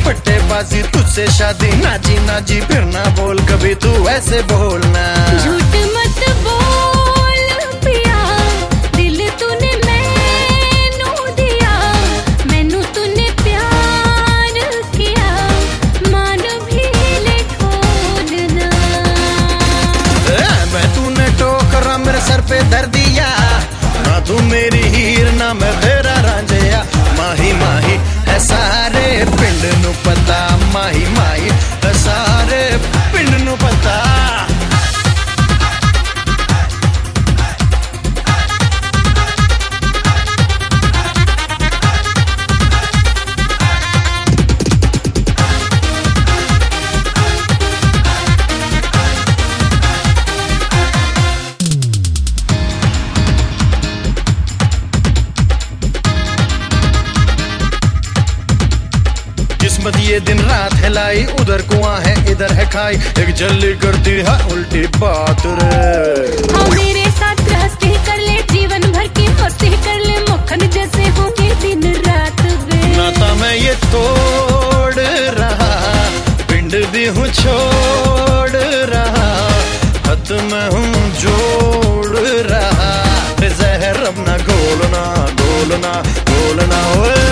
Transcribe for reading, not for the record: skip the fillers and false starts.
पट्टेबाजी तुझसे शादी, ना जी फिर ना बोल कभी तू ऐसे बोलना। झूठ मत बोल पिया, दिल तूने मैनू दिया, मैनू तूने प्यार किया, मान भी ले खोलना। मैं तूने टोकरा मेरे सर पे धर दिया, ना तू मेरी हीर ना मैं तेरा रांझिया। माही माही है सारे पिंड नू पता, माही माही है सारे पिंड नू पता। किस्मत ये दिन रात है लाई, उधर कुआं है इधर है खाई, एक जल्दी करती है उल्टी बात रे। हाँ मेरे साथ गृहस्थी कर ले, जीवन भर की मस्ती कर ले, मक्खन जैसे होंगे दिन रात वे। नाता मैं ये तोड़ रहा, पिंड भी हूँ छोड़ रहा, हद मैं हूँ जोड़ रहा। जहर अब ना घोलना घोलना घोलना ओए।